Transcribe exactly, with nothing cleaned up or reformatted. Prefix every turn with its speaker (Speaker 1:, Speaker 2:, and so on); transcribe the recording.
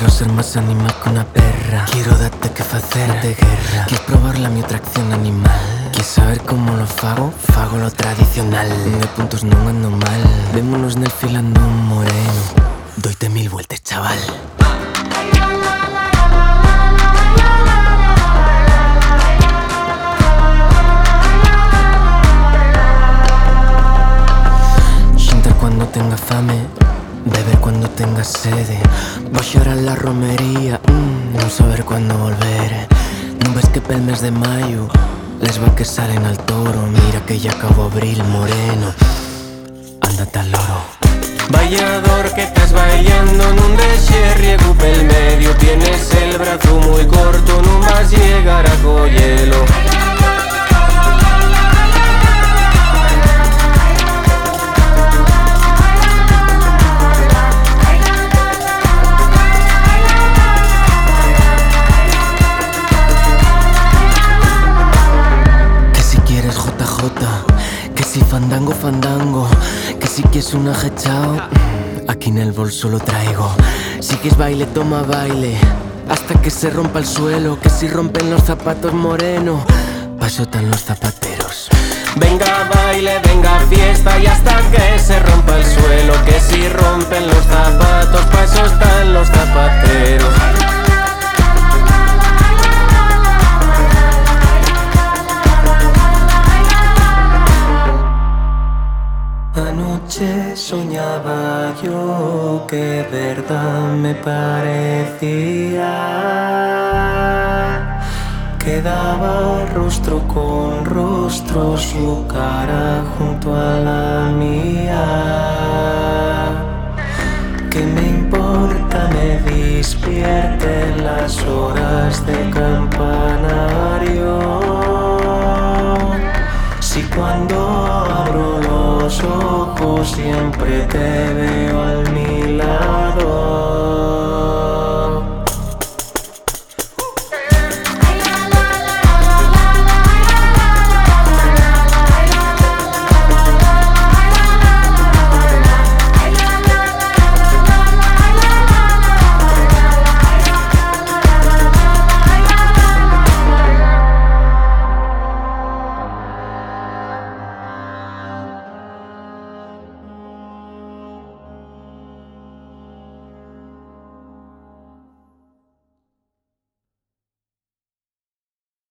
Speaker 1: Quiero ser más animal que una perra. Quiero darte que facer de guerra. Quieres probar la mi atracción animal. Quieres saber cómo lo fago? Fago lo tradicional. De puntos non ando mal. Vémonos nel filando un moreno. Doite mil vueltas, chaval. Xintar cuando tenga fame, beber cuando tenga sede. Voy a llorar la romería, mm, non saber cuándo volver. Non ves que pel mes de mayo les va que salen al toro. Mira que ya acabó abril, moreno. Ándate al loro. Vallador que estás bailando, nun deixes riego pel medio. Tienes el brazo muy corto, non vas llegar a collelo. Que si fandango, fandango. Que si quieres un ajechao, aquí en el bolso lo traigo. Si quieres baile, toma baile, hasta que se rompa el suelo. Que si rompen los zapatos, moreno, pa' eso están los zapateros. Venga baile, venga fiesta y hasta que se rompa el suelo. Que si rompen los zapatos, pa' eso están los zapateros. Anoche soñaba yo que verdad me parecía que daba rostro con rostro su cara junto a la mía. ¿Qué me importa me despierte las horas de campanario? Si cuando abro los ojos siempre te veo al mío.